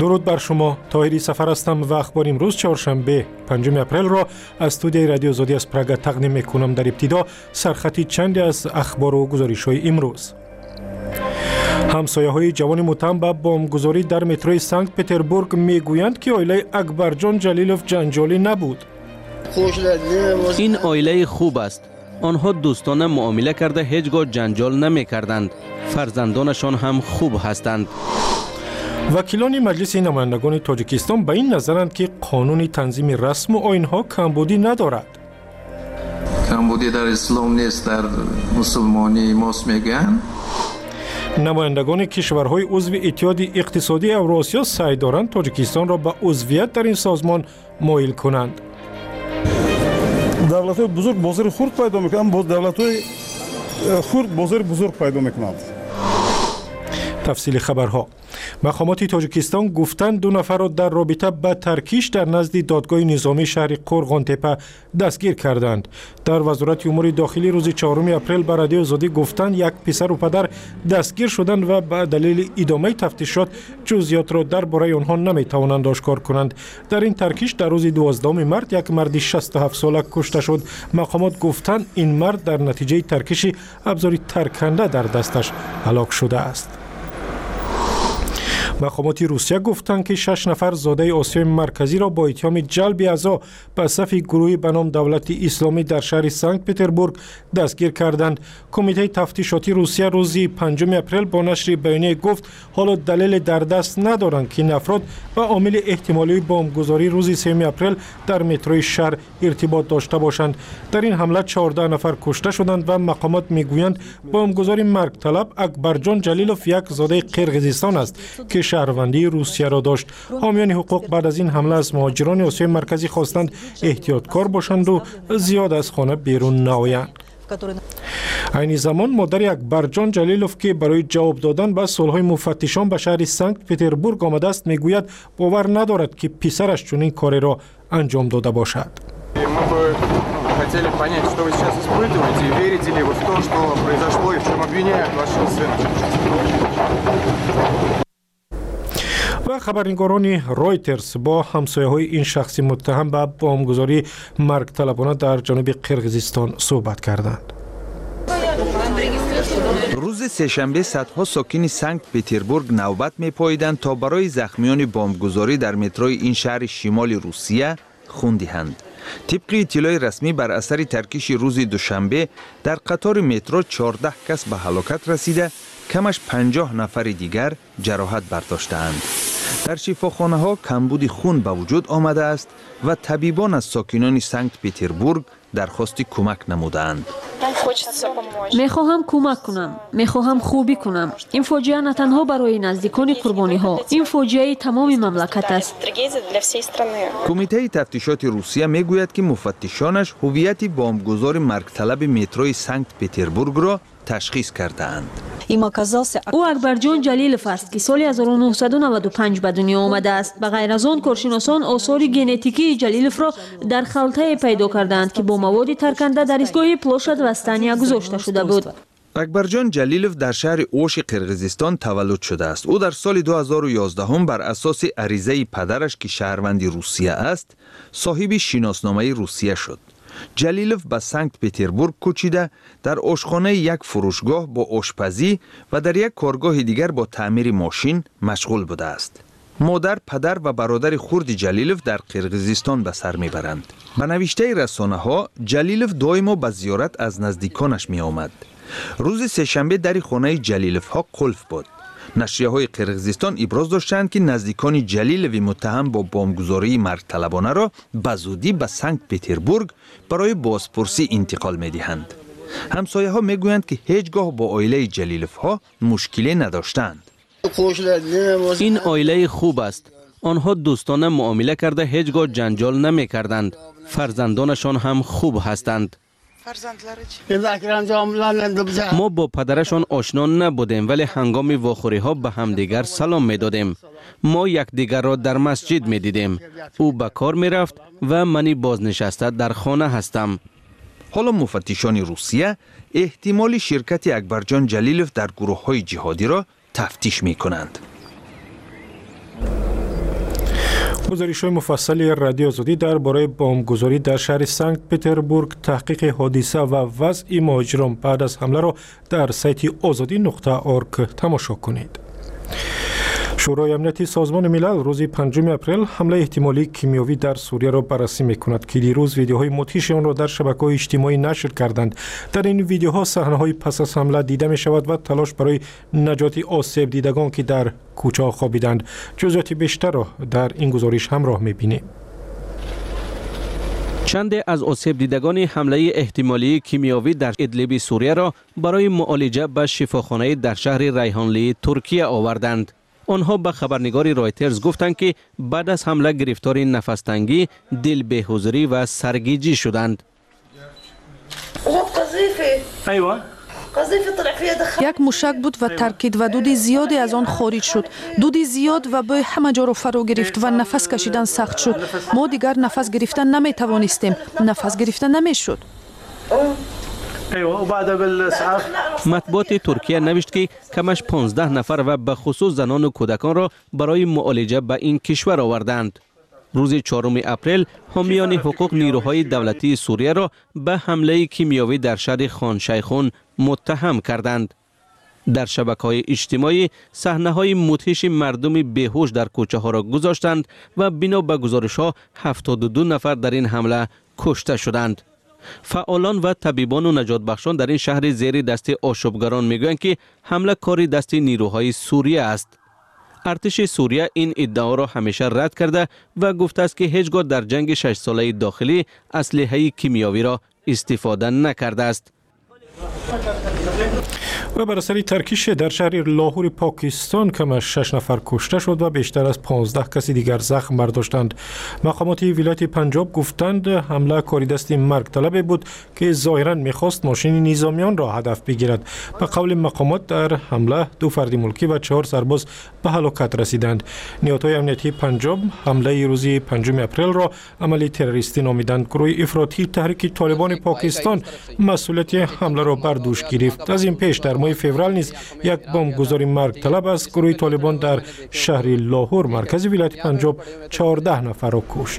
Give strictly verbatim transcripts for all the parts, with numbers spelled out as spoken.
درود بر شما. طاهری سفر هستم و اخبار امروز چهارشنبه پنجم اپریل را از استودیوی رادیو آزادی از پراگ تقدیم میکنم. در ابتدا سرخطی چندی از اخبار و گزارش‌های امروز. همسایه‌های جوان متهم به بمبگذاری در متروی سنت پتربورگ میگویند که عائله اکبرجان جلیلوف جنجالی نبود. این عائله خوب است. آنها دوستانه معامله کرده هیچگاه جنجال نمی‌کردند. فرزندانشان هم خوب هستند. وکیلان مجلس نمایندگان تاجیکستان به این نظرند که قانون تنظیم رسم و آیین‌ها کمبودی ندارد. کمبودی در اسلام نیست، در مسلمانی ماست میگن. نمایندگان کشورهای عضو اتحاد اقتصادی اوراسیا سعی دارند تاجیکستان را به عضویت در این سازمان مایل کنند. دولت‌های بزرگ بازار خرد پیدا می‌کنند، با دولت‌های خرد بازار بزرگ پیدا می‌کنند. تفصیل خبرها. مقامات تاجیکستان گفتند دو نفر را در رابطه با ترکیش در نزد دادگاه نظامی شهر قرغان تپه دستگیر کردند. در وزارت امور داخلی روز چهارم اپریل به رادیو آزادی گفتند یک پسر و پدر دستگیر شدند و به دلیل ادامه تفتیشات جزئیات را درباره آنها نمی‌توانند آشکار کنند. در این ترکیش در روز دوازدهم مارس یک مرد شصت و هفت ساله کشته شد. مقامات گفتند این مرد در نتیجه ترکیش ابزاری ترکنده در دستش هلاک شده است. مقامات روسیه گفتند که شش نفر زاده آسیای مرکزی را با اتهام جلب اعضا به صف گروهی به نام دولت اسلامی در شهر سنت پتربورگ دستگیر کردند. کمیته تفتیشاتی روسیه روز پنجم اپریل با نشر بیانیه گفت حالا دلیل در دست ندارند که این افراد با عامل احتمالی بمبگذاری روز سوم اپریل در متروی شهر ارتباط داشته باشند. در این حمله چهارده نفر کشته شدند و مقامات میگویند بمبگذار مرگ طلب اکبرجان جلیلوف یک زاده قرقیزستان است که شهروندی روسیه را داشت. حامیان حقوق بعد از این حمله از مهاجران آسیای مرکزی خواستند احتیاطکار باشند و زیاد از خانه بیرون نآیند. این زمان مادر اکبرجان جلیلوف که برای جواب دادن به سوالهای مفتشان به شهر سنت پتربورگ آمده است میگوید باور ندارد که پسرش چنین کاری را انجام داده باشد. Хотели понять, что вы сейчас испытываете, и верите ли вы в то, что произошло и в чем обвиняют вашего сына. و خبرنگاران رایترز با همسایه‌های این شخص متهم به بمبگذاری مرگ طلبانه در جنوب قرقیزستان صحبت کردند. روز سه‌شنبه صدها ساکن سنت پتربورگ نوبت می‌پاییدند تا برای زخمیان بمبگذاری در متروی این شهر شمال روسیه خون دهند. طبق اطلاع رسمی بر اثر ترکیش روز دوشنبه در قطار مترو چهارده کس به هلاکت رسیده، کمش پنجاه نفر دیگر جراحت برداشتند. در شفاخانه ها کمبود خون به وجود آمده است و طبیبان از ساکنان سنت پتربورگ درخواست کمک نمودند. میخواهم کمک کنم، میخواهم خوبی کنم. این فاجعه نه تنها برای نزدیکان قربانی ها، این فاجعه تمام مملکت است. کمیته تفتیشات روسیه میگوید که مفتشانش هویت بمبگذار مرگ طلب متروی سنت پتربورگ را تشخیص کردند. او اکبرجان جلیلوف است که سال هزار و نهصد و نود و پنج به دنیا آمده است. به غیر از آن کارشناسان آثار ژنتیکی جلیلوف را در خلطه پیدا کردند که با مواد ترکنده در ایستگاه پلوشت وستانیا گذاشته شده بود. اکبرجان جلیلوف در شهر اوش قرقیزستان تولد شده است. او در سال دو هزار و یازده بر اساس عریضه پدرش که شهروند روسیه است صاحب شناسنامه روسیه شد. جلیلوف به سنت پتربورگ کوچیده، در آشخانه یک فروشگاه با آشپزی و در یک کارگاه دیگر با تعمیر ماشین مشغول بوده است. مادر، پدر و برادر خرد جلیلوف در قرقیزستان به سر میبرند. به نوشته رسانه ها جلیلوف دائما به زیارت از نزدیکانش می آمد. روز سه‌شنبه در خانه جلیلوف ها قلف بود. نشریه های قرقیزستان ابراز داشتند که نزدیکان جلیلوف متهم با بمبگذاری مرگ طلبانه را به زودی به سنت پتربورگ برای بازپرسی انتقال می دهند. همسایه ها می گویند که هیچگاه با عائله جلیلوف ها مشکلی نداشتند. این عائله خوب است. آنها دوستانه معامله کرده هیچگاه جنجال نمی کردند. فرزندانشان هم خوب هستند. ما با پدرشان آشنا نبودیم ولی هنگام واخوری ها به همدیگر سلام می دادیم. ما یکدیگر را در مسجد می دیدیم. او به کار می رفت و منی بازنشسته در خانه هستم. حالا مفتشان روسیه احتمال شرکت اکبرجان جلیلوف در گروه های جهادی را تفتیش می کنند. گزارش‌های مفصلی رادیو آزادی درباره بمبگذاری در شهر سنت پتربورگ، تحقیق حادثه و وضع مهاجران بعد از حمله را در سایت آزادی نقطه اورگ تماشا کنید. شورای امنیتی سازمان ملل روز پنجم اپریل حمله احتمالی کیمیایی در سوریه را بررسی می‌کند که دیروز ویدیوهای مدهش آن را در شبکه‌های اجتماعی نشر کردند. در این ویدیوها صحنه‌های پس از حمله دیده می‌شود و تلاش برای نجات آسیب دیدگان که در کوچه‌ها خوابیدند. جزئیات بیشتر را در این گزارش همراه می‌بینیم. چند از آسیب دیدگان حمله احتمالی کیمیایی در ادلب سوریه را برای معالجه به شفاخانه در شهر ریحانلی ترکیه آوردند. آنها به خبرنگار رایترز گفتند که بعد از حمله گرفتار نفس-تنگی، دل به‌حضوری و سرگیجی شدند. یک موشک بود و ترکید و دود زیادی از آن خارج شد. دود زیاد و بوی همه جا را فرا گرفت و نفس کشیدن سخت شد. ما دیگر نفس گرفتن نمی توانستیم. نفس گرفتن نمی شد. مطبوعات ترکیه نوشت که کمش پانزده نفر و به خصوص زنان و کودکان را برای معالجه به این کشور آوردند. روز چهارم اپریل حامیان حقوق نیروهای دولتی سوریه را به حمله کیمیایی در شهر خان شیخون متهم کردند. در شبکه‌های اجتماعی صحنه‌های مدهش مردم بیهوش در کوچه ها را گذاشتند و بنا به گزارش‌ها هفتاد و دو نفر در این حمله کشته شدند. فعالان و طبیبان و نجات بخشان در این شهر زیر دست آشوبگران میگویند که حمله کاری دست نیروهای سوریه است. ارتش سوریه این ادعا را همیشه رد کرده و گفته است که هیچگاه در جنگ شش ساله داخلی اسلحه کیمیایی را استفاده نکرده است. و بر اثر ترکیش در شهر لاهور پاکستان کم از شش نفر کشته شد و بیشتر از پانزده کسی دیگر زخم برداشتند. مقامات ولایت پنجاب گفتند حمله کاری دست مرگ طلب بود که ظاهرا میخواست ماشین نظامیان را هدف بگیرد. به قول مقامات در حمله دو فرد ملکی و چهار سرباز به هلاکت رسیدند. نهادهای امنیتی پنجاب حمله روز پنجم اپریل را عمل تروریستی نامیدند. گروه افراطی تحریک طالبان پاکستان مسئولیت حمله را بر دوش گرفت. از این پیش در ماه فوریه نیز یک بمبگذاری مرگ طلب از گروه طالبان در شهر لاهور مرکز ولایت پنجاب چهارده نفر را کشت.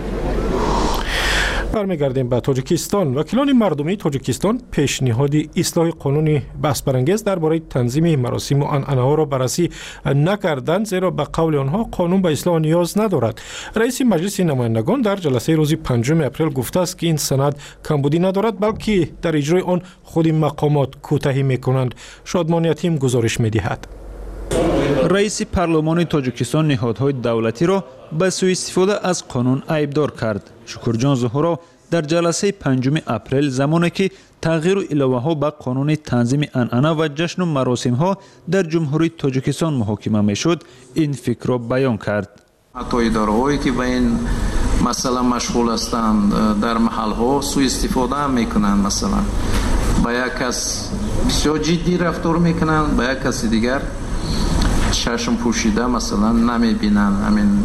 برمیگردیم به تاجیکستان. وکیلان مردمی تاجیکستان پیشنهاد اصلاح قانون بحث برانگیز درباره تنظیم مراسم و عنعنه‌ها را بررسی نکردند، زیرا به قول آنها قانون به اصلاح نیاز ندارد. رئیس مجلس نمایندگان در جلسه روز پنجم اپریل گفته است که این سند کمبودی ندارد، بلکه در اجرای آن خود مقامات کوتاهی میکنند. شادمان یتیم گزارش میدهد. رئیس پارلمان تاجیکستان نهادهای دولتی را به سوء استفاده از قانون عیبدار کرد. شکرجان ظهورا در جلسه پنجم اپریل زمانی که تغییر و الوه ها به قانون تنظیم عنعنه و جشن و مراسم ها در جمهوری تاجیکستان محاکمه میشد این فکر را بیان کرد. حتی اداره هایی که به این مسئله مشغول هستند در محل ها سوء استفاده میکنند، مثلا با یک کس بسیار جدی رفتار میکنند، با یک کسی دیگر چشم پوشیده مثلا نمیبینن همین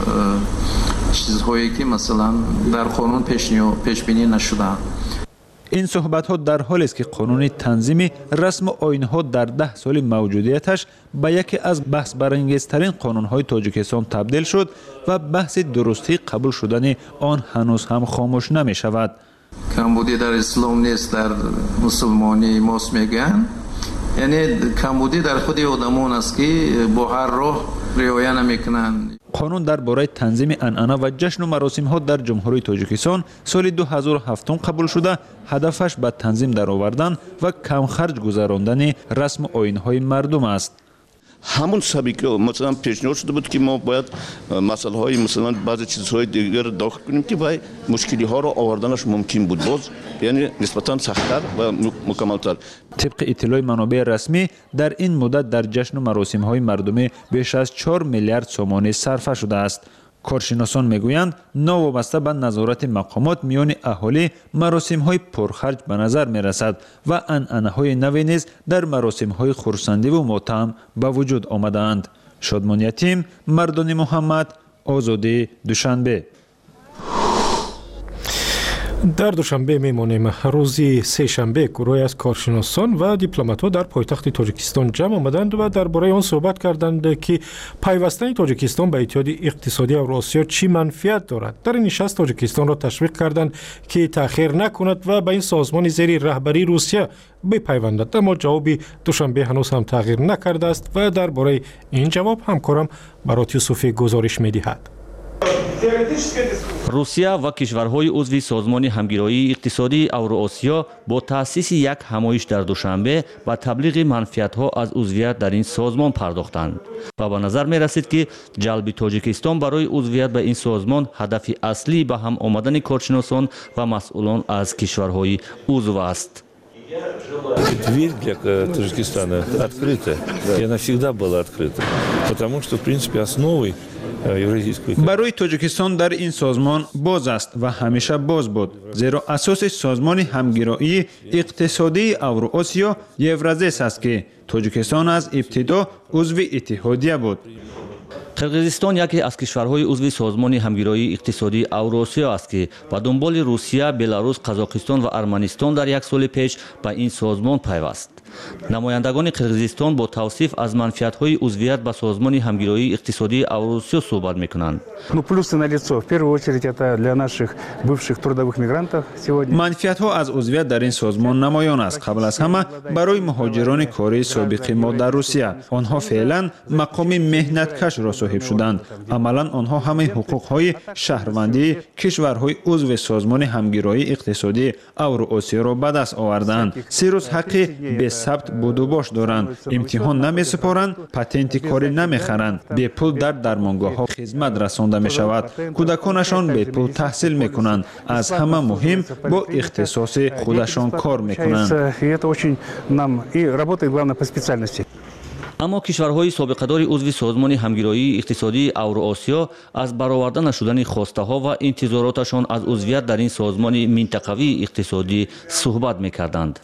چیزهایی که مثلا در قانون پیش بینی نشده. این صحبت ها در حالی است که قانون تنظیم رسم و آیین ها در ده سال موجودیتش به یکی از بحث برانگیزترین قانون های تاجیکستان تبدیل شد و بحث درستی قبول شدن آن هنوز هم خاموش نمی شود. کمبودی در اسلام نیست، در مسلمانی ماست میگن. یعنی کمبودی در خود آدمان است که با هر راه رعایت نمیکنند. قانون درباره تنظیم عنعنه و جشن و مراسم ها در جمهوری تاجیکستان سال دو هزار و هفت قبول شده، هدفش به تنظیم درآوردن و کم خرج گذراندن رسم و آیین های مردم است. همون سبکی که مثلا پیشنهاد شده بود که ما باید مسائل های مثلا بعضی چیزهای دیگر داخل کنیم که باید مشکلی ها را آوردنش ممکن بود، باز یعنی نسبتا سخت‌تر و مکمل‌تر. طبق اطلاع منابع رسمی در این مدت در جشن و مراسم های مردمی بیش از چهار میلیارد سومانی صرف شده است. کارشناسان میگویند ناوابسته به نظارت مقامات میان اهالی مراسم های پرخرج به نظر می رسد و عنعنه های نوی نیز در مراسم های خرسندی و ماتم به وجود آمدند. شادمان یتیم، مردان محمد، آزادی، دوشنبه. در دوشنبه میمانیم. روزی سه شنبه گروهی از کارشناسان و دیپلمات‌ها در پایتخت تاجیکستان جمع آمدند و درباره آن صحبت کردند که پیوستن تاجیکستان به اتحاد اقتصادی اوراسیا چی منفعت دارد. در این نشست تاجیکستان را تشویق کردند که تأخیر نکند و به این سازمان زیر رهبری روسیه بپیوندد، اما جواب دوشنبه هنوز هم تغییر نکرده است و درباره این جواب همکارم برات یوسفی گزارش می‌دهد. روسیه و کشورهای عضو سازمان همگرایی اقتصادی اوراسیا با تأسیس یک همایش در دوشنبه به تبلیغ منفعت‌ها از عضویت در این سازمان پرداختند و به نظر می‌رسید که جلب تاجیکستان برای عضویت به این سازمان هدف اصلی به هم آمدن کارشناسان و مسئولان از кишварҳои عضو است. Дверь для Таджикистана открыта, и она всегда была открыта, потому что, в принципе, основой евразийского... برای تاجیکستان در این سازمان باز است و همیشه باز بود، زیرا اساس سازمان همگرایی اقتصادی اوراسیا یورازیس است که تاجیکستان از ابتدا عضو اتحادیه بود. قرقیزستان یکی از کشورهای عضو سازمان همگرایی اقتصادی اوراسیا است که به دنبال روسیه، بلاروس، قزاقستان و ارمنستان در یک سال پیش به این سازمان پیوست. نمایندگان قرقیزستان با توصیف از منفعت‌های عضویت به سازمان همگرایی اقتصادی اوراسیا صحبت می‌کنند. منفعت‌ها از عضویت در این سازمان نمایان است. قبل از همه برای مهاجران کاری سابق ما در روسیه، آنها فعلا مقام مهنتکش را صاحب شدند. عملاً آنها همه حقوق‌های شهروندی کشورهای عضو سازمان همگرایی اقتصادی اوراسیا را به دست آوردند. سه روز حق به ثبت بود و باش دارند، امتحان نمی سپارند، پتنت کاری نمی خرند، به پول در درمانگاه ها خدمت رسانده می شود، کودکانشان به پول تحصیل می کنند، از همه مهم با اختصاص خودشان کار می کنند. اما کشورهای سابقه‌دار عضو سازمان همگرایی اقتصادی اوراسیا از برآورده نشدن خواسته‌ها و انتظاراتشان از عضویت در این سازمان منطقوی اقتصادی صحبت می‌کردند.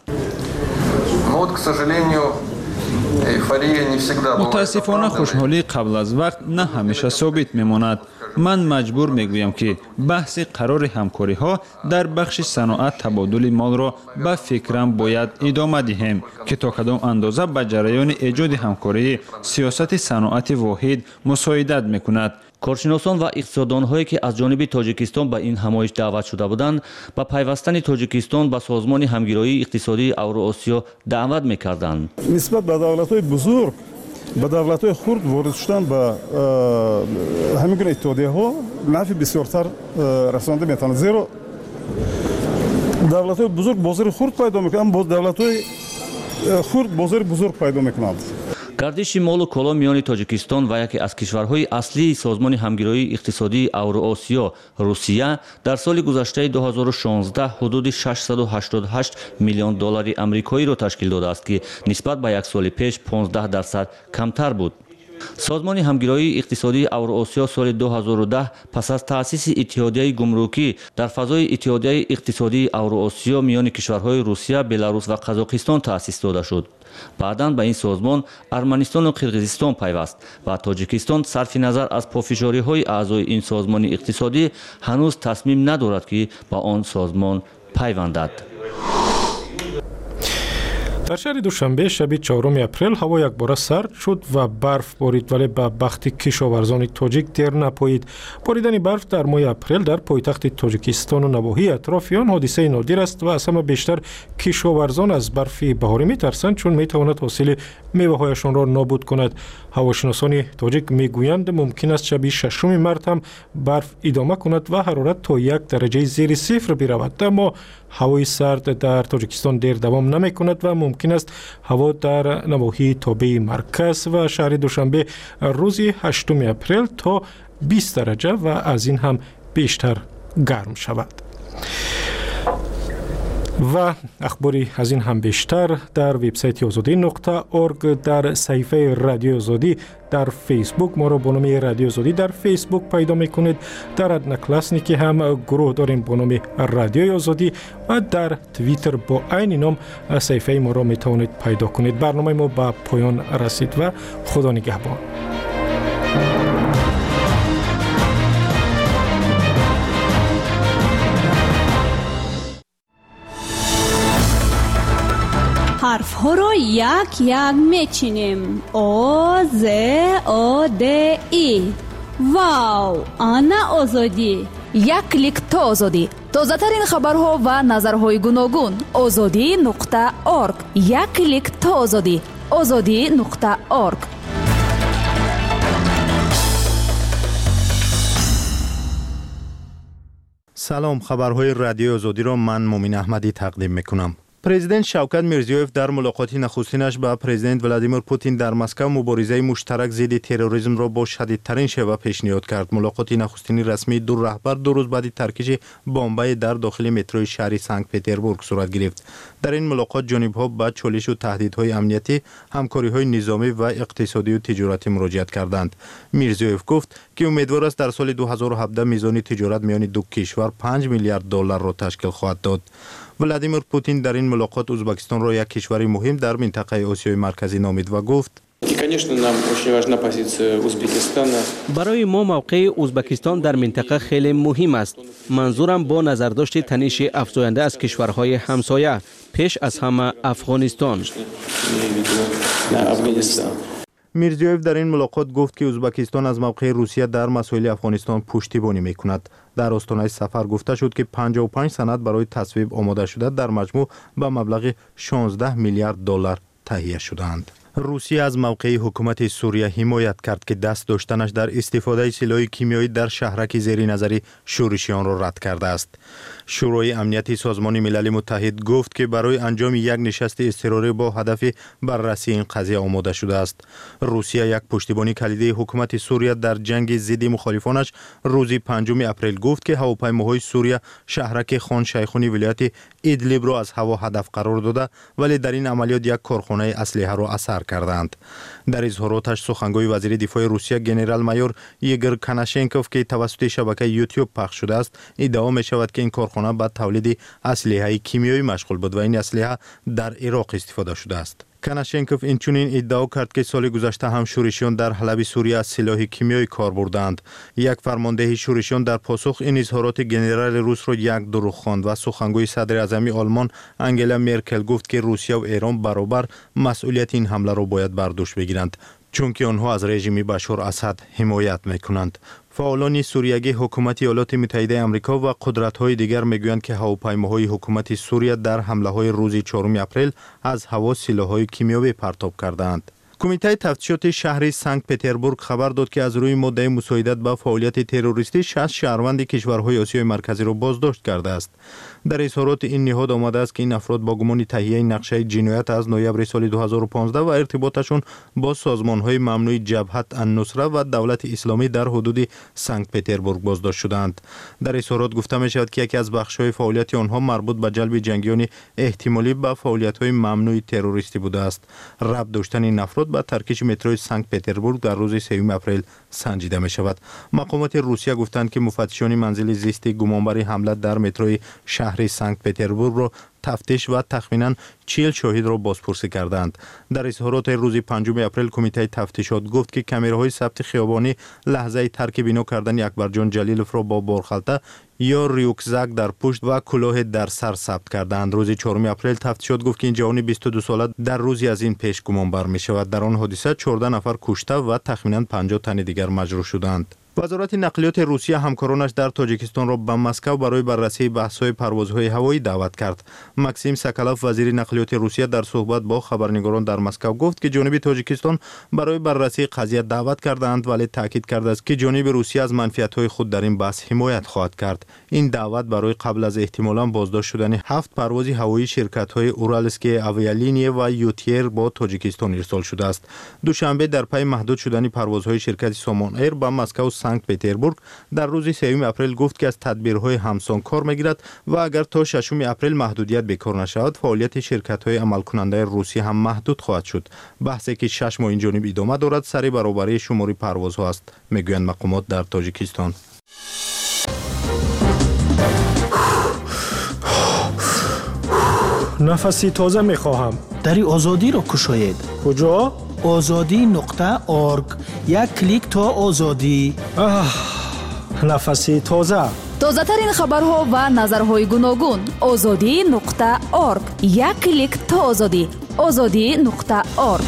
متاسفانه خوشحالی قبل از وقت نه همیشه ثابت میماند. من مجبور میگویم که بحث قرار همکاری ها در بخش صنعت تبادل مال را به فکرم باید ادامه دهیم که تا کدام اندازه به جریان ایجاد همکاری سیاست صنعت واحد مساعدت میکند. کارشناسان و اقتصاددان‌هایی که از جانب تاجیکستان به این همایش دعوت شده بودند، با پیوستن تاجیکستان به سازمان همگرایی اقتصادی اوراسیا دعوت می‌کردند. نسبت به دولت‌های بزرگ به دولت‌های خرد وارد شدن به همین گونه اتحادیه‌ها نفع بسیارتر رسانده می‌تواند، زیرا دولت‌های بزرگ بازار خرد پیدا می‌کنند، با دولت‌های خرد بازار بزرگ پیدا می‌کنند. گردش مال و کالا میان تاجیکستان و یکی از کشورهای اصلی سازمان همگرایی اقتصادی اوراسیا روسیه در سال گذشته دو هزار و شانزده حدود ششصد و هشتاد و هشت میلیون دلار آمریکایی را تشکیل داده است که نسبت به یک سال پیش پانزده درصد کمتر بود. سازمان همگرایی اقتصادی اوراسیا سال دو هزار و ده پس از تأسیس اتحادیه گمرکی در فضای اتحادیه اقتصادی اوراسیا میان کشورهای روسیه، بلاروس و قزاقستان تأسیس داده شد. بعداً به این سازمان ارمنستان و قرقیزستان پیوست و تاجیکستان صرف نظر از پافشاری‌های اعضای این سازمان اقتصادی هنوز تصمیم ندارد که با آن سازمان پیوندد. در شهر دوشنبه شب چهارم اپریل هوا یک باره سرد شد و برف بارید، ولی به بخت کشاورزان تاجیک دیر نپایید. باریدن برف در ماه اپریل در پایتخت تاجیکستان و نواحی اطرافیان حادثه نادر است و از همه بیشتر کشاورزان از برف بهاری میترسند، چون میتواند حاصل میوه‌هایشان را نابود کند. هواشناسان تاجیک میگویند ممکن است شب ششم مارس هم برف ادامه کند و حرارت تا یک درجه زیر صفر برود، اما هوای سرد در تاجیکستان دیر دوام نمی کند و ممکن است هوا در نواحی تابع مرکز و شهر دوشنبه روز هشتم اپریل تا بیست درجه و از این هم بیشتر گرم شود. و اخباری از این هم بیشتر در وبسایت آزادی نقطه اورگ، در صفحه رادیو آزادی در فیسبوک، ما را با نام رادیو آزادی در فیسبوک پیدا میکنید. در ادنکلاسنیکی هم گروه داریم با نام رادیو آزادی و در توییتر با عین نام صفحه ما را میتوانید پیدا کنید. برنامه ما به پایان رسید و خدا نگهبان. ҳарфҳо ро як як мечинем. о з о д и. вау, ана озодӣ. як клик то озодӣ. тозатарин хабарҳо ва назарҳои гуногун. озодӣ нуқта орг. як клик то озодӣ. озодӣ нуқта орг. салом, хабарҳои радиои озодиро ман Мумин Аҳмадӣ тақдим мекунам. президент Шавкат Мирзиёев дар мулоқоти нахустинаш ба президент Владимир Путин дар Москва муборизаи муштарак зидди терроризмро бо шадидтарин шева пешниҳод кард. мулоқоти нахустини расмии ду раҳбар ду рӯз баъди таркиши бомбаи дар дохили метрои шаҳри Санкт-Петербург сурат гирифт. дар ин мулоқот ҷонибҳо ба чолишу таҳдидҳои амниятӣ, ҳамкориҳои низомӣ ва иқтисодию тиҷоратӣ муроҷиат карданд. Мирзиёев гуфт, ки умедвор аст дар соли ду ҳазору ҳабдаҳ мизони тиҷорат миёни ду кишвар панҷ миллиард долларро ташкил хоҳад дод. Владимир Путин дар ин мулоқот Узбекистонро як кишвари муҳим дар минтақаи Осиёи марказӣ номид ва гуфт: барои мо мавқеи Узбекистон дар минтақа хеле муҳим аст. манзурам бо назардошти таниши афзоянда аз кишварҳои ҳамсоя, пеш аз ҳама Афғонистон. Мирзиёев дар ин мулоқот гуфт, ки Узбекистон аз мавқеи Русия дар масоили Афғонистон пуштибонӣ мекунад. дар остонаи сафар гуфта шуд, ки панҷоҳ и панҷ санад барои тасвиб омода шуда дар маҷмӯъ ба маблағи шонздаҳ миллиард доллар таҳия шуданд. русия аз мавқеи ҳукумати Сурия ҳимоят кард, ки даст доштанаш дар истифодаи силоҳи кимиёӣ дар шаҳраки зери назари шӯришиёнро рад кардааст. шӯрои амнияти созмони милали муттаҳид гуфт, ки барои анҷоми як нишасти изтирорӣ бо ҳадафи баррасии ин қазия омода шудааст. русия як пуштибони калидии ҳукумати Сурия дар ҷанги зидди мухолифонаш рӯзи панҷуми апрел гуфт, ки ҳавопаймоҳои Сурия шаҳраки хон Шайхуни вилояти Идлибро аз ҳаво ҳадаф қарор дода, вале дар ин амалиёт як корхонаи аслиҳаро асар карданд. дар изҳороташ сухангои вазири дифои Русия генерал-майор Игор Канашенков, ки тавассути шабакаи YouTube пахш шудааст, иддао мешавад, ки ин корхона ба тавлиди аслиҳаи кимиёӣ машғул буд ва ин аслиҳа дар Ироқ истифода шудааст. Канашенков инчунин иддао кард, ки соли гузашта ҳам шӯришиён дар ҳалаби Сурия аз силоҳи кимиёӣ кор бурданд. Як фармондеҳи шӯришиён дар посух ин изҳороти генерали русро як дуруғ хонд ва сухангои садри аъзами Олмон Ангела Меркел гуфт, ки Русия ва Эрон баробар масъулияти ин ҳамларо бояд бар дӯш бигиранд, чунки онҳо аз режими Башор Асад ҳимоят мекунанд. фаъолони суриягӣ ҳукумати Иёлоти Муттаҳидаи Амрико ва қудратҳои дигар мегӯянд, ки ҳавопаймоҳои ҳукумати Сурия дар ҳамлаҳои рӯзи чорум апрел аз ҳаво силоҳҳои кимиёвӣ партоб кардаанд. кумитаи тафтишоти шаҳри Санкт-Петербург хабар дод, ки аз рӯи моддаи мусоидат ба фаъолияти террористӣ шаст шаҳрванди кишварҳои Осиёи марказиро боздошт кардааст. дар изҳороти ин ниҳод омадааст, ки ин афрод бо гумони таҳияи нақшаи ҷиноят аз ноябри соли ду ҳазору понздаҳ ва иртиботашон бо созмонҳои мамнӯи Ҷабҳат ан-Нусра ва Давлати Исломӣ дар ҳудуди Санкт-Петербург боздошт шуданд. дар изҳорот гуфта мешавад, ки яке аз бахшҳои фаъолияти онҳо марбут ба ҷалби ҷангиёни эҳтимолӣ ба фаъолиятҳои мамнӯи террористӣ будааст. рабт доштани ин афрод ба таркиши метрои Санкт-Петербург дар рӯзи сеюми апрел санҷида мешавад. мақомоти Русия гуфтанд, ки муфаттишони манзили зисти гумонбари ҳамла дар метрои шаҳри Санкт-Петербургро тафтиш ва тахминан чил шоҳидро бозпурсӣ карданд. дар изҳороти рӯзи панҷуми апрел кумитаи тафтишот гуфт, ки камераҳои сабти хиёбонӣ лаҳзаи тарки бино кардани Акбарҷон Ҷалиловро бо борхалта ё рюкзак дар пушт ва кӯлоҳе дар сар сабт карданд. рӯзи чорум апрел тафтишот гуфт, ки ин ҷавони бисту ду сола дар рӯзи аз ин пеш гумонбар мешавад. дар он ҳодиса чордаҳ нафар кушта ва тахминан панҷоҳ тани дигар маҷрӯҳ шуданд. вазорати нақлиёти Русия ҳамкоронаш дар Тоҷикистонро ба Москва барои баррасии баҳсҳои парвозҳои ҳавоӣ даъват кард. Максим Соколов, вазири нақлиёти Русия, дар суҳбат бо хабарнигорон дар Москва гуфт, ки ҷониби Тоҷикистон барои баррасии қазия даъват кардаанд, вале таъкид кардааст, ки ҷониби Русия аз манфиатҳои худ дар ин баҳс ҳимоят хоҳад кард. ин даъват барои қабл аз эҳтимолан боздошт шудани ҳафт парвози ҳавоии ширкатҳои Уральские авиалиния ва Ютьер бо Тоҷикистон ирсол шудааст. душанбе дар пайи маҳдуд шудани парвозҳои ширкати Somon Air ба Москва Санкт-Петербург дар рӯзи сеюми апрел гуфт, ки аз тадбирҳои ҳамсон кор мегирад ва агар то шашуми апрел маҳдудият бекор нашавад, фаъолияти ширкатҳои амалкунандаи русӣ ҳам маҳдуд хоҳад шуд. баҳсе, ки шаш моҳ инҷониб идома дорад, сари баробарии шумори парвозҳо аст, мегӯянд мақомот дар Тоҷикистон. нафаси тоза мехоҳам. дари озодиро кушоед. куҷо? озодӣ нуқта орг. як клик то озодӣ. нафаси тоза. тозатарин хабарҳо ва назарҳои гуногун. озодӣ нуқта орг. як клик то озодӣ. озодӣ нуқта орг.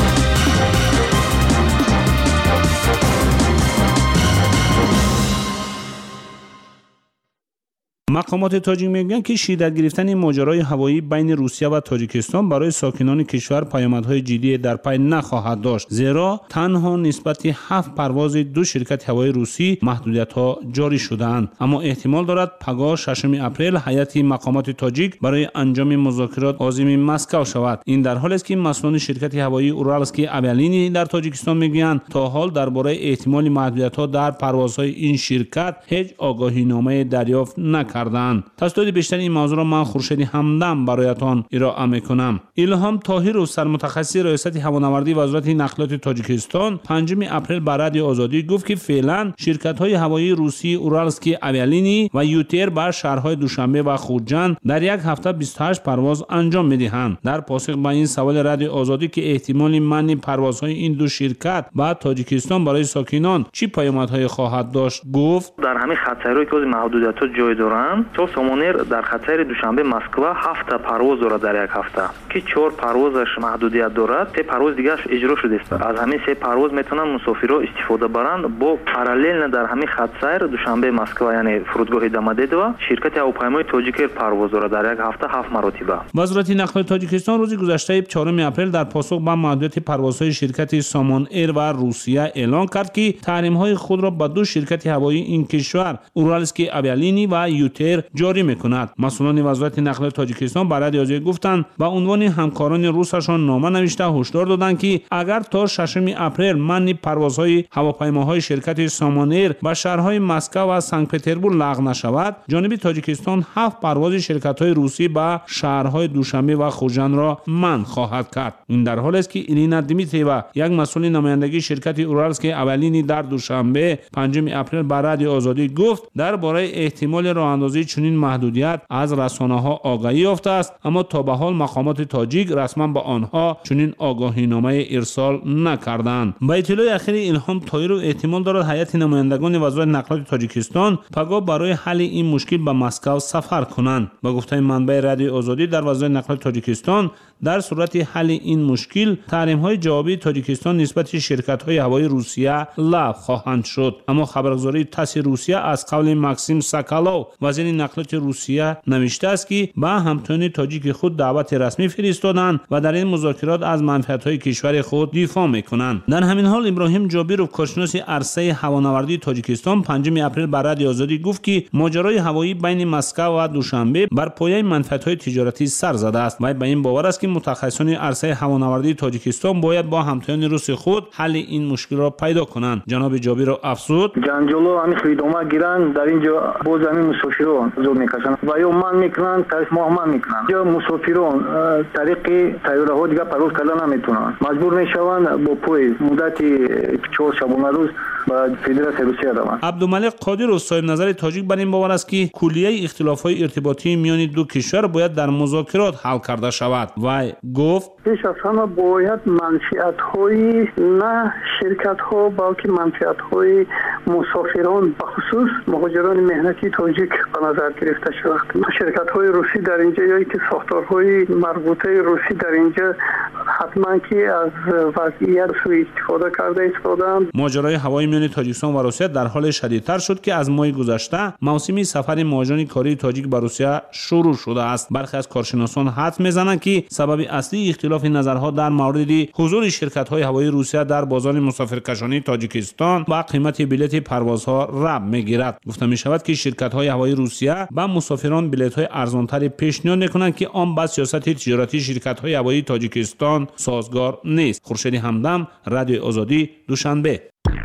مقامات تاجیک میگویند که شدت گرفتن ماجرای هوایی بین روسیه و تاجیکستان برای ساکنان کشور پیامدهای جدی در پی نخواهد داشت، زیرا تنها نسبت هفت پرواز دو شرکت هوایی روسی محدودیت‌ها جاری شده‌اند. اما احتمال دارد پگاه ششم اپریل هیئت مقامات تاجیک برای انجام مذاکرات عازم مسکو شود. این در حالی است که مسئولان شرکت هوایی اورالسکی اویالینی در تاجیکستان میگویند تا حال درباره احتمال محدودیت‌ها در پروازهای این شرکت هیچ آگاهینامه دریافت نکردند. تصدیق بیشتر این موضوع را من خورشید همدم برایتان ارائه میکنم. الهام طاهرو سرمتخصص ریاست هوانوردی وزارت نقلات تاجیکستان پنجم اپریل بر رادیو آزادی گفت که فعلا شرکت‌های هوایی روسی اورالسکی اویالینی و یوتر بر شهرهای دوشنبه و خوجند در یک هفته بیست و هشت پرواز انجام میدهند. در پاسخ به این سوال رادیو آزادی که احتمال منع پروازهای این دو شرکت به تاجیکستان برای ساکنان چه پیامدهایی خواهد داشت گفت در همین خطرهایی که محدودیت‌ها جای دارند تو سامانر در خطر دوشنبه مسکو هفت پرواز دارد در یک هفته که چهار پروازش محدودیت دارد، سه پرواز دیگه‌اش اجرا شده است. از همین سه پرواز میتونن مسافرها استفاده برند. با پارالل در همین خط سیر دوشنبه مسکو یعنی فرودگاه داماددو شرکت هواپیمای تاجیک پرواز دارد در یک هفته هفت مرتبه. وزارت نقل تاجیکستان روز گذشته چهارم اپریل در پاسخ به محدودیت پروازهای شرکت سامان ایر و روسیه اعلان کرد که تحریم‌های خود را به دو شرکت هوایی این کشور اورالسکی اویالینی و یوتر جاری میکند. مسئولان وزارت نقل تاجیکستان برای رادیو گفتند به عنوان همکاران روسشان نامه نوشته هشدار دادند که اگر تا ششم اپریل منع پروازهای هواپیماهای شرکت سامانیر به شهرهای مسکو و سنت پترزبورگ لغو نشود، جانب تاجیکستان هفت پرواز شرکت‌های روسی به شهرهای دوشنبه و خوجند را منع خواهد کرد. این در حالی است که ایلینا دیمیتریوا یک مسئول نمایندگی شرکت اورالسکی اویالینی در دوشنبه پنجم اپریل بر رادیو آزادی گفت درباره احتمال راه اندازی چنین محدودیت از رسانه‌ها آگاهی یافته است، اما تا به حال مقامات تاجیک رسما به آنها چنین آگاهینامه ارسال نکردند. با اطلاع اخیر الهام طاهرو احتمال دارد هیئت نمایندگان وزارت نقلات تاجیکستان پگاه برای حل این مشکل به مسکو سفر کنند. با گفته منبع رادیو آزادی در وزارت نقلات تاجیکستان در صورت حل این مشکل تحریم‌های جوابی تاجیکستان نسبت شرکت‌های هوایی روسیه لغو خواهند شد. اما خبرگزاری تاس روسیه از قول ماکسیم ساکالوف وزیر نقلات روسیه نوشته است که به همتایان تاجیک خود دعوت رسمی فرستادند و در این مذاکرات از منفعت‌های کشور خود دفاع می‌کنند. در همین حال ابراهیم جابیروف کارشناس عرصه هوانوردی تاجیکستان پنجم اپریل بر رادیو آزادی گفت که ماجرای هوایی بین مسکو و دوشنبه بر پایه منفعت‌های تجارتی سر زده است و به این باور است که متخصصان عرصه هوانوردی تاجیکستان باید با همتایان روس خود حل این مشکل را پیدا کنند. جناب جابیروف افزود جنجالو همین خریدوما گیرن در اینجا باز همین مسافران زور میکشن و یا من میکنن طریق ماه من میکنن یا مسافران طریق طیاره ها دیگه پرواز کردن نمیتونن مجبور میشوند با پوی مدت چهار شبانه روز با فدراسیون روسیه روند. عبدالملک قادر صاحب نظر تاجیک بر این باور است که کلیه اختلافات ارتباطی میان دو کشور باید در مذاکرات حل کرده شود و گفت پیش از همه باید منفعت های نه شرکت ها بلکه منفعت های مسافران به خصوص مهاجران مهنتی تاجیک به نظر گرفته شود. شرکت های روسی در اینجا یا که ساختارهای مربوطه روسی در اینجا حتما که از وضعیت سوء استفاده کرده استفاده‌اند. ماجرای هوایی میان تاجیکستان و روسیه در حال شدیدتر شد که از ماه گذشته موسم سفر مهاجران کاری تاجیک به روسیه شروع شده است. برخی از کارشناسان حدس میزنند که سبب اصلی اختلاف نظرها در مورد حضور شرکت‌های هوایی روسیه در بازار مسافرکشانی تاجیکستان و قیمت بلیط پروازها ربط می‌گیرد. گفته می‌شود که شرکت‌های هوایی روسیه به مسافران بلیط‌های ارزان‌تری پیشنهاد می‌کنند که آن با سیاست تجارتی شرکت‌های هوایی تاجیکستان سازگار نیست. خورشید همدم، رادیو آزادی، دوشنبه.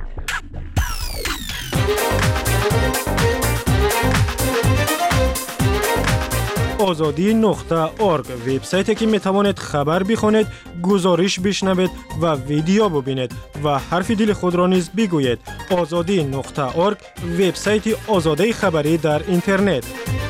آزادی نقطه ارگ وبسایتی که می توانید خبر بخوانید، گزارش بشنوید و ویدیو ببینید و حرف دل خود را نیز بگویید. آزادی نقطه ارگ وبسایت آزادی خبری در اینترنت.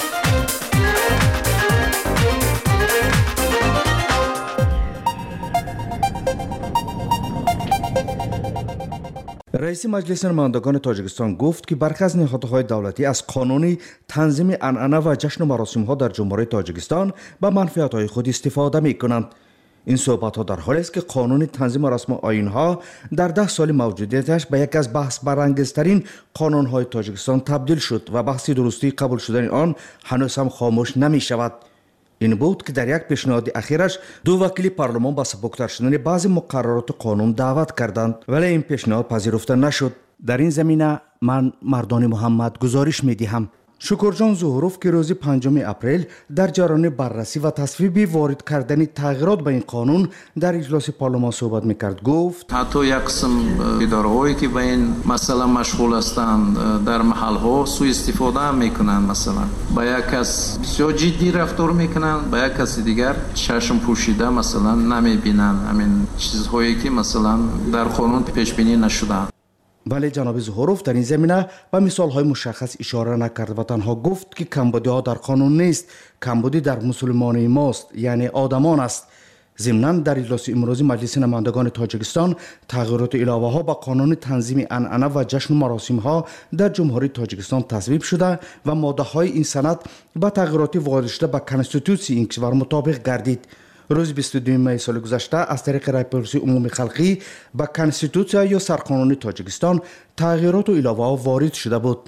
رئیس مجلس نمایندگان تاجیکستان گفت که برخی از نهادهای دولتی از قانون تنظیم عنعنه و جشن و مراسم‌ها در جمهوری تاجیکستان به منفعت‌های خود استفاده می‌کنند. این صحبت ها در حالی است که قانون تنظیم رسم آیین ها در ده سال موجودیتش به یک از بحث برانگیزترین قانون های تاجیکستان تبدیل شد و بحث درستی قبول شدن آن هنوز هم خاموش نمی شود. این بود که در یک پیشنهاد اخیرش دو وکیل پارلمان با سبکتر شدن بعضی مقررات قانون دعوت کردند، ولی این پیشنهاد پذیرفته نشد. در این زمینه من مردان محمد گزارش می دهم. شکرجان ظهوروف که روز پنجم اپریل در جریان بررسی و تصویب وارد کردن تغییرات به این قانون در اجلاس پارلمان صحبت میکرد گفت حتی یک قسم اداره‌هایی که به این مسئله مشغول هستند در محل‌ها سوء استفاده میکنند، مثلا با یک کس بسیار جدی رفتار میکنند، با یک کس دیگر چشم پوشیده مثلا نمیبینند. همین چیزهایی که مثلا در قانون پیش بینی نشده. ولی جناب ظهوروف در این زمینه به مثال‌های مشخص اشاره نکرد و تنها گفت که کمبودی‌ها در قانون نیست، کمبودی در مسلمان ماست، یعنی آدمان است. ضمناً در اجلاس امروزی مجلس نمایندگان تاجیکستان تغییرات علاوه ها به قانون تنظیم عنعنه و جشن و مراسم ها در جمهوری تاجیکستان تصویب شده و ماده های این سند با تغییرات وارد شده به کنستیتوسی این کشور مطابق گردید. روز بیست و دو می سال گذشته از طریق رایپرسی عمومی خلقی به کنستیتوسیا یا سرقانون تاجیکستان تغییرات و علاوه ها وارد شده بود.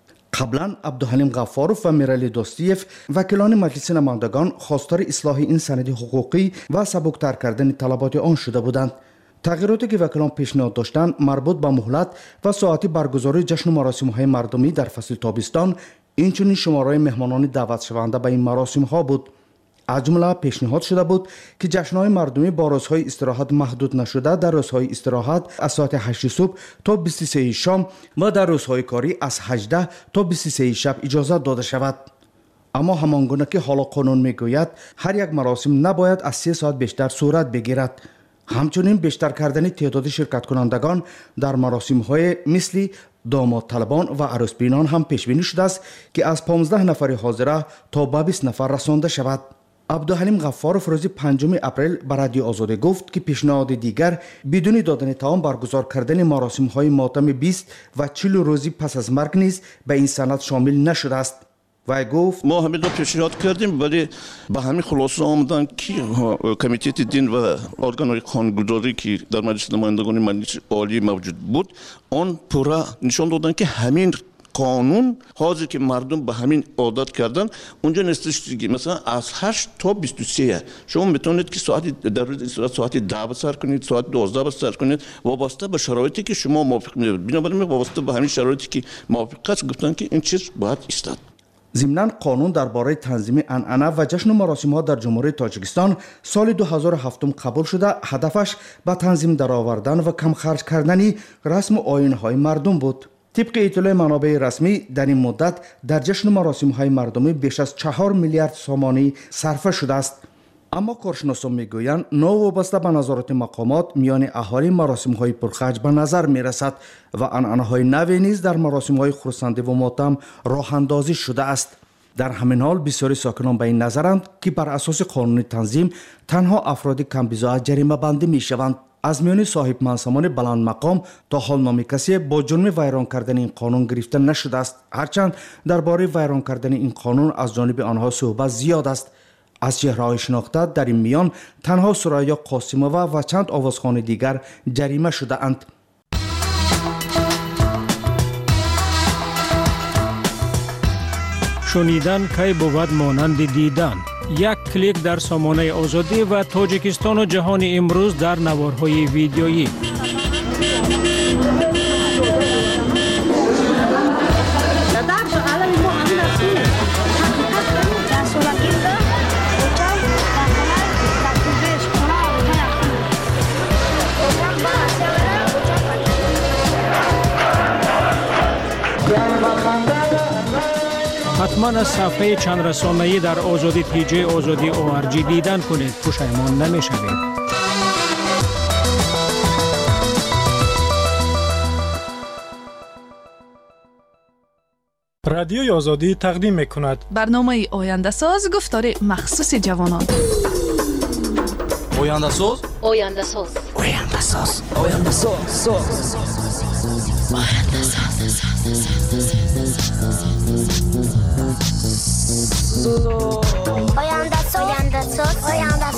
قبلا عبدالحلیم غفاروف و میرالی دوستیف وکیلان مجلس نمایندگان خواستار اصلاح این سند حقوقی و سبکتر کردن طلبات آن شده بودند. تغییراتی که وکیلان پیشنهاد داشتند مربوط به مهلت و ساعت برگزاری جشن و مراسم های مردمی در فصل تابستان، اینچنین شماره مهمانان دعوت شونده به این مراسم ها بود. از جمله پیشنهاد شده بود که جشن‌های مردمی با روزهای استراحت محدود نشده در روزهای استراحت از ساعت هشت صبح تا بیست و سه شام و در روزهای کاری از هجده تا بیست و سه شب اجازه داده شود. اما همانگونه که حالا قانون میگوید هر یک مراسم نباید از سه ساعت بیشتر صورت بگیرد. همچنین بیشتر کردن تعداد شرکت کنندگان در مراسم‌های مثل داماد طلبان و عروس بینان هم پیش بینی شده است که از پانزده نفر حاضره تا به بیست نفر رسانده شود. عبدالحلیم غفاروف روز پنجم اپریل به رادیو آزادی گفت که پیشنهاد دیگر بدون دادن تعام برگزار کردن مراسم های ماتم بیست و چهل روزی پس از مرگ نیز به این سند شامل نشده است. و گفت ما همین دو پیشنهاد کردیم ولی به همین خلاصه آمدن که کمیته دین و ارگان‌های قانونگذاری که در مجلس نمایندگان مجلس عالی موجود بود آن پورا نشان دادن که همین قانون حاضر که مردم به همین عادت کردن اونجا نیستش دیگه. مثلا از هشت تا بیست و سه شما میتونید که ساعت در روز ساعت ده بسر کنید، ساعت دوازده بسر کنید، وابسته به شرایطی که شما موافق می‌بینید. بنابراین وابسته به همین شرایطی که موافق است گفتن که این چیز باید ایستاد. ضمناً قانون درباره تنظیم عنعنه و جشن و مراسم ها در جمهوری تاجیکستان سال دو هزار و هفت قبول شده. هدفش به تنظیم درآوردن و کم خرج کردن رسم و آیین های مردم بود. طبق اطلاع منابع رسمی در این مدت در جشن و مراسم های مردمی بیش از چهار میلیارد سومانی صرفه شده است. اما کارشناسان میگویند نوابسته به نظارت مقامات میان اهالی مراسم های پرخرج به نظر میرسد و عنعنه های نوی نیز در مراسم های خرسندی و ماتم راه اندازی شده است. در همین حال بسیاری ساکنان به این نظرند که بر اساس قانون تنظیم تنها افراد کم بضاعت جریمه بندی می شوند. از میان صاحب منصبان بلند مقام تا حال نام کسی با جرم ویران کردن این قانون گرفته نشده است، هرچند درباره ویران کردن این قانون از جانب آنها صحبت زیاد است. از چهره‌های شناخته در این میان تنها سرایا قاسمووا و چند آوازخوان دیگر جریمه شده اند. شنیدن کی بود مانند دیدن. یک کلیک در سامانه آزادی و تاجیکستان و جهان امروز در نوارهای ویدیویی. حتما از صفحه چند رسانه‌ای در آزادی تی جی آزادی او آر جی دیدن کنید، پشیمان نمی‌شوید. رادیوی آزادی تقدیم می‌کند برنامه آینده ساز، گفتار مخصوص جوانان. آینده ساز آینده ساز آینده ساز آینده ساز آینده ساز آینده ساز آینده ساز